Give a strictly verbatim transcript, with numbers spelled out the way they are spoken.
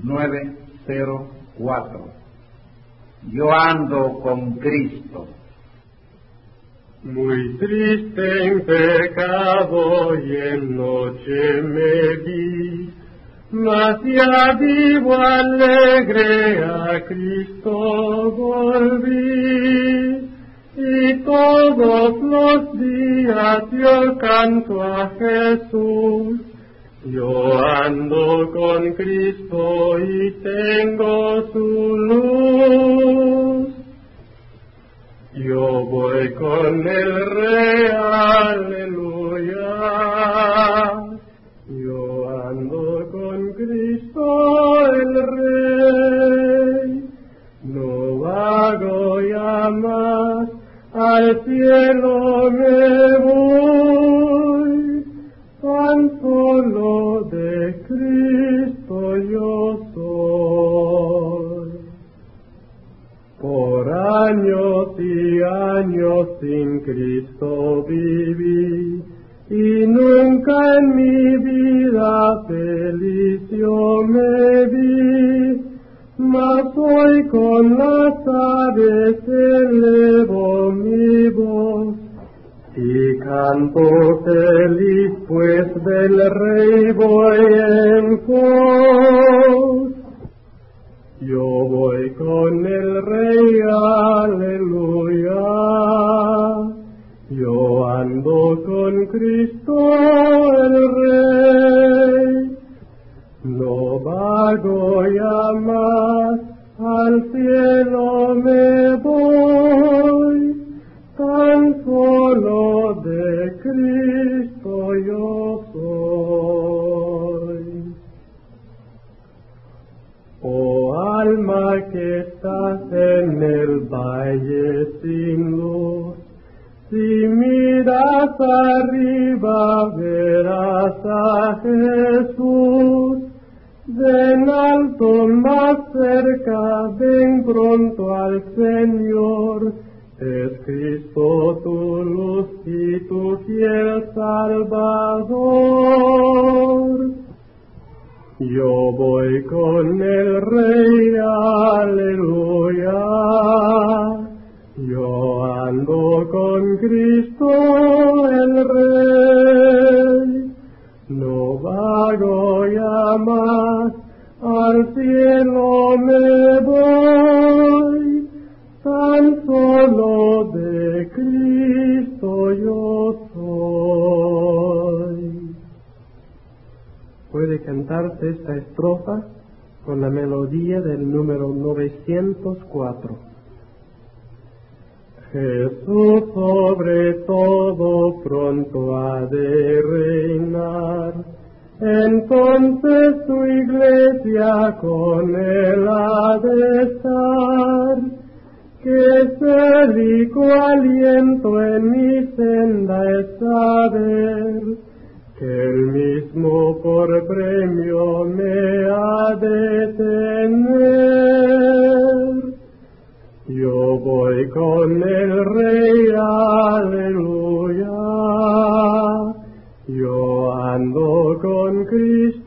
nueve cero cuatro. Yo ando con Cristo. Muy triste en pecado y en noche me vi, mas ya vivo alegre a Cristo volví, y todos los días yo canto a Jesús. Yo ando con Cristo y tengo su luz. Yo voy con el Rey, aleluya. Yo ando con Cristo el Rey. No vago ya más, al cielo me voy. Tan solo de Cristo yo soy. Por años y años sin Cristo viví, y nunca en mi vida feliz yo me vi, mas hoy con las aves elevo mi voz, y canto feliz, pues del Rey voy en pos. Yo voy con el Rey, aleluya. Yo ando con Cristo el Rey. No vago ya más, al cielo me voy. Tan solo de Cristo yo soy. Oh alma que estás en el valle sin luz, si miras arriba verás a Jesús. Ven alto más cerca, ven pronto al Señor. Es Cristo tu luz y tu fiel Salvador. Yo voy con el Rey, aleluya. Yo ando con Cristo el Rey. No vago ya más, al cielo me voy. Tan solo de Cristo yo soy. Puede cantarse esta estrofa con la melodía del número novecientos cuatro. Jesús sobre todo pronto ha de reinar, entonces su iglesia con él ha de estar. Que ser rico aliento en mi senda es saber, que él mismo por premio me ha de tener. Yo voy con el Rey, aleluya. Yo ando con Cristo